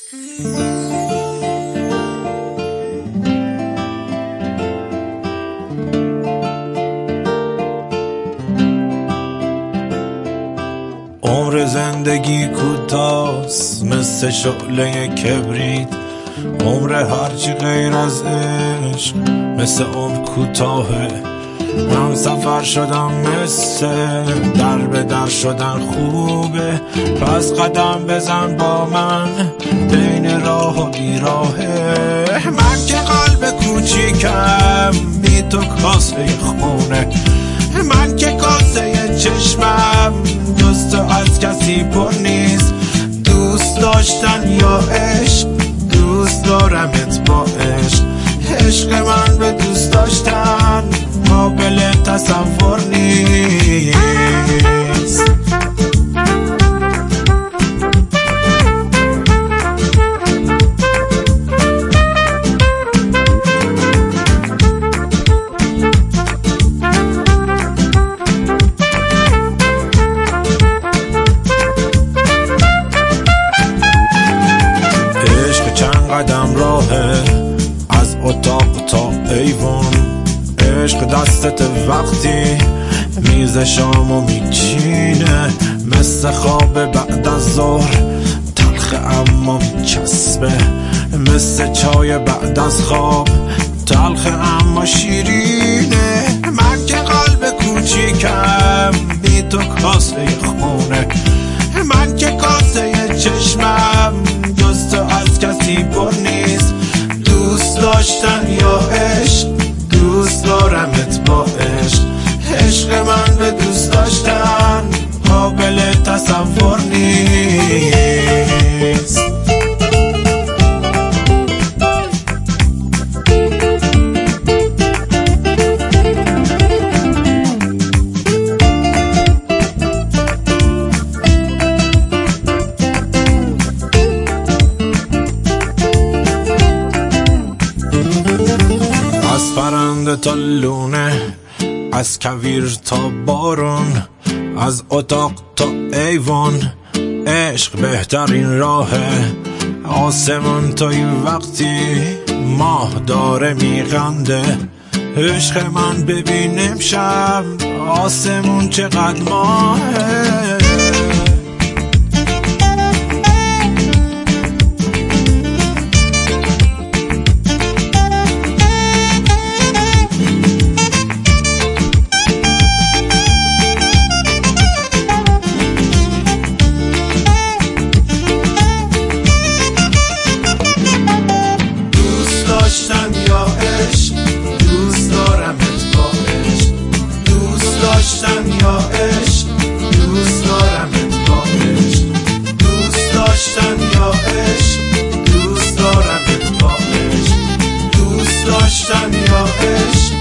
عمر زندگی کوتاست مثل شعله کبریت، عمر هرچی غیر از عشق مثل عمر کوتاهه. من سفر شدم مثل در به در شدن خوبه، پس قدم بزن با من بین راه و بیراهه. من که قلب کوچیکم بی تو کاسه خونه، من که کاسه چشمم جز تو از کسی پر نیست. دوست داشتن یا عشق، دوست دارمت با عشق. عشق من به دوست داشتن قابل تصور نیست. قدم راهه از اتاق تا ایوان، عشق دستت وقتی میز شامو میچینه، مثل خواب بعد از ظهر تلخ اما میچسبه، مثل چای بعد از خواب تلخ اما شیرینه. من که قلب کوچیکم بی تو کاسه خونه، من که کاسه چشمم جز تو از کسی پر نیست. دوست داشتن یا عشق، دوست دارمت با عشق. عشق من به دوست داشتن قابل تصور نیست. از پرنده تا لونه، از کویر تا بارون، از اتاق تا ایوان، عشق بهترین راهه. آسمون تا این وقتی ماه داره میخنده، عشق من ببین امشب آسمون چقدر ماهه. داشتن یا عشق، دوست دارمت با عشق. دوست داشتن یا عشق، دوست دارمت با عشق. دوست داشتن یا عشق، دوست دارمت با عشق. دوست داشتن یا عشق.